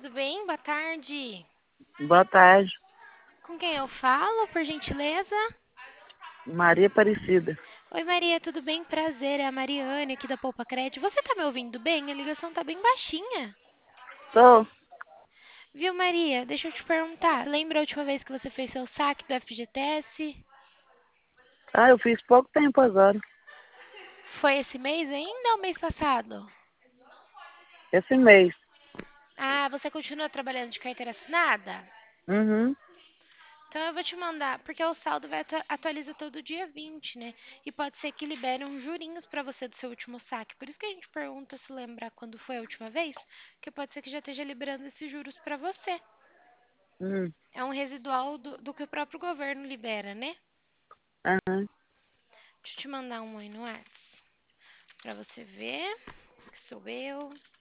tudo bem? Boa tarde. Boa tarde, Com quem eu falo, por gentileza? Maria Aparecida. Oi, Maria, tudo bem? Prazer, é a Mariane aqui da Poupa Crédito. Você tá me ouvindo bem? A ligação tá bem baixinha. Tô. Viu, Maria? Deixa eu te perguntar. Lembra a última vez que você fez seu saque do FGTS? Eu fiz pouco tempo agora. Foi esse mês ainda ou mês passado? Esse mês. Ah, você continua trabalhando de carteira assinada? Uhum. Então eu vou te mandar, porque o saldo vai atualiza todo dia 20, né? E pode ser que libere uns jurinhos para você do seu último saque. Por isso que a gente pergunta se lembrar quando foi a última vez, porque pode ser que já esteja liberando esses juros para você. Uhum. É um residual do que o próprio governo libera, né? Aham. Deixa eu te mandar um oi no WhatsApp para você ver que sou eu.